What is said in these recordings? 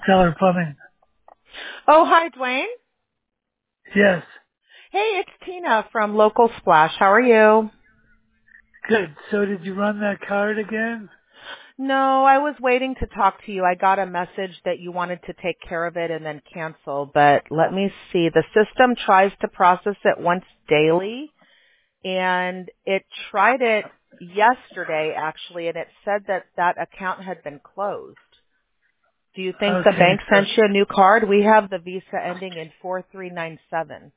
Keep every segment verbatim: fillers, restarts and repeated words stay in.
Stellar Plumbing. Oh, hi, Dwayne. Yes. Hey, it's Tina from Local Splash. How are you? Good. So did you run that card again? No, I was waiting to talk to you. I got a message that you wanted to take care of it and then cancel, but let me see. The system tries to process it once daily, and it tried it yesterday, actually, and it said that that account had been closed. Do you think the Okay. bank sent you a new card? We have the Visa ending in four three nine seven.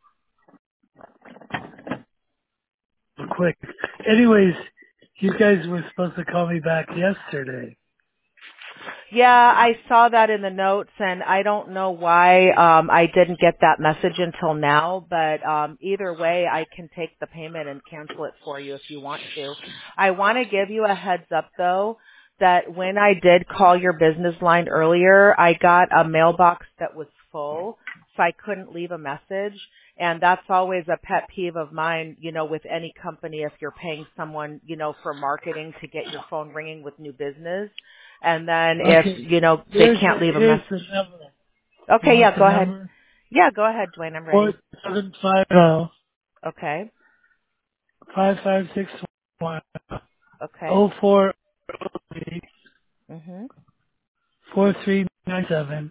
So quick. Anyways, you guys were supposed to call me back yesterday. Yeah, I saw that in the notes, and I don't know why um, I didn't get that message until now. But um, either way, I can take the payment and cancel it for you if you want to. I want to give you a heads up, though, that when I did call your business line earlier, I got a mailbox that was full, so I couldn't leave a message. And that's always a pet peeve of mine, you know, with any company if you're paying someone, you know, for marketing to get your phone ringing with new business. And then if, Okay. you know, they Here's can't the, leave a here's message. the number. You Okay, want yeah, the go ahead. number? Yeah, go ahead, Dwayne. I'm Four ready. seven five zero Okay. five five six one Okay. oh four oh three Mhm. four three nine seven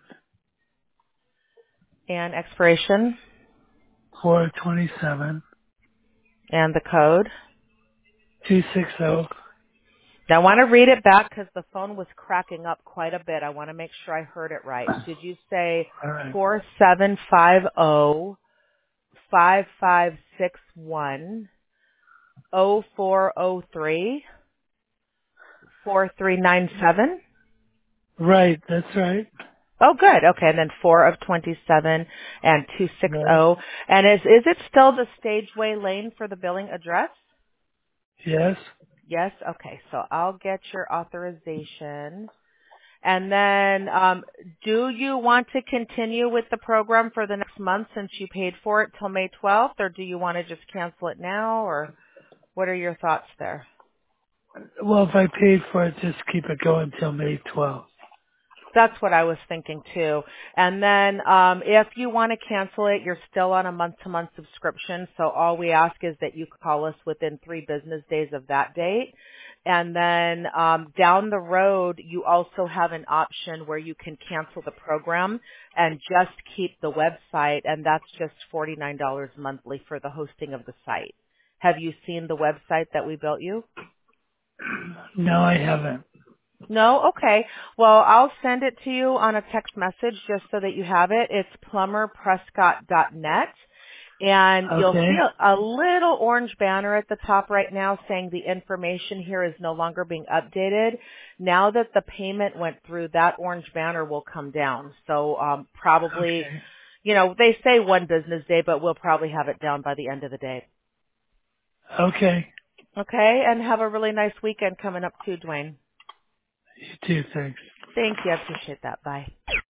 And expiration four twenty seven and the code. two six zero. Now I want to read it back because the phone was cracking up quite a bit. I want to make sure I heard it right. Did you say All right. four seven five zero five five six one oh four oh three four three nine seven? Right. That's right. Oh, good. Okay, and then four of twenty-seven and two six Right. zero. And is is it still the Stageway Lane for the billing address? Yes. Yes. Okay, so I'll get your authorization. And then, um, do you want to continue with the program for the next month since you paid for it till May twelfth, or do you want to just cancel it now, or what are your thoughts there? Well, if I paid for it, just keep it going till May twelfth. That's what I was thinking too. And then um, if you want to cancel it, you're still on a month-to-month subscription. So all we ask is that you call us within three business days of that date. And then um, down the road, you also have an option where you can cancel the program and just keep the website. And that's just forty-nine dollars monthly for the hosting of the site. Have you seen the website that we built you? No, I haven't. No? Okay. Well, I'll send it to you on a text message just so that you have it. It's plumber prescott dot net. And you'll Okay. see a, a little orange banner at the top right now saying the information here is no longer being updated. Now that the payment went through, that orange banner will come down. So um, probably, Okay. you know, they say one business day, but we'll probably have it down by the end of the day. Okay. Okay? And have a really nice weekend coming up too, Dwayne. You too. Thanks. Thank you. I appreciate that. Bye.